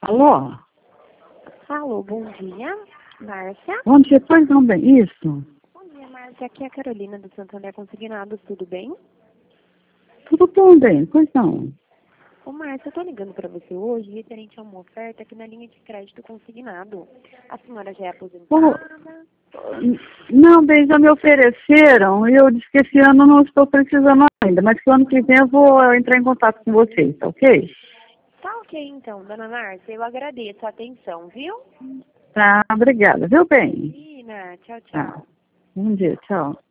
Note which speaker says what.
Speaker 1: Alô?
Speaker 2: Alô, bom dia, Márcia.
Speaker 1: Bom dia, pois não, bem, isso?
Speaker 2: Bom dia, Márcia. Aqui é a Carolina do Santander Consignados, tudo bem?
Speaker 1: Tudo bom, bem, pois não.
Speaker 2: Ô, Márcia, eu tô ligando para você hoje referente a uma oferta aqui na linha de crédito consignado. A senhora já é
Speaker 1: Oh,
Speaker 2: aposentada?
Speaker 1: não, bem, já me ofereceram e eu disse que esse ano não estou precisando ainda, mas que o ano que vem eu vou entrar em contato com vocês, tá ok?
Speaker 2: Tá ok, então, dona Márcia. Eu agradeço a atenção, viu?
Speaker 1: Tá, obrigada, viu, bem?
Speaker 2: Imagina, tchau,
Speaker 1: Tá,
Speaker 2: tchau.
Speaker 1: bom dia, tchau.